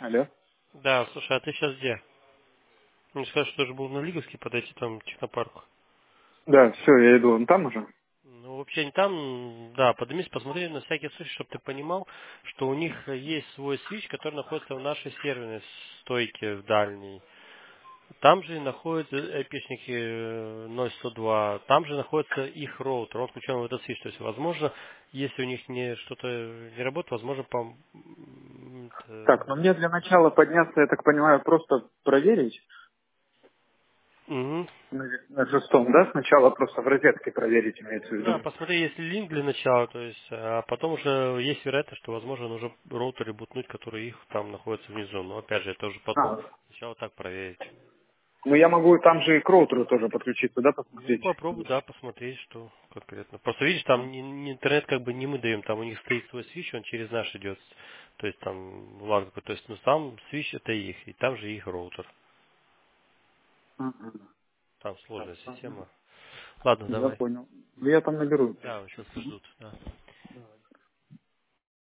Алло. Да, слушай, а ты сейчас где? Мне сказали, что ты был на Лиговский подойти там к технопарку. Да, все, я иду. Он там уже? Ну, вообще не там, да, поднимись, посмотри на всякий случай, чтобы ты понимал, что у них есть свой свич, который находится в нашей серверной стойке в дальней. Там же находятся эпичники 0102, там же находится их роутер, он включен в этот свич. То есть, возможно, если у них не что-то не работает, возможно, Так, ну мне для начала подняться, я так понимаю, просто проверить Мгм. на шестом, да? Сначала просто в розетке проверить, имеется в Да, виду. посмотри, если линк для начала, то есть, а потом уже есть вероятность, что, возможно, нужно роутеры бутнуть, которые их там находятся внизу. Но опять же, это уже потом. А, Сначала так проверить. ну я могу там же и к роутеру тоже подключиться, да, Ну, посмотреть? попробуй, да, посмотреть, что конкретно. Просто видишь, А, там интернет как бы не мы даем, там у них стоит свой свич, он через наш идет. То есть там ладно, то есть, ну сам свич это их, и там же их роутер. ага. Там Так, сложная ладно. система. Ладно, Я давай. понял. Ну, я там наберу. Да, сейчас ждут. Да.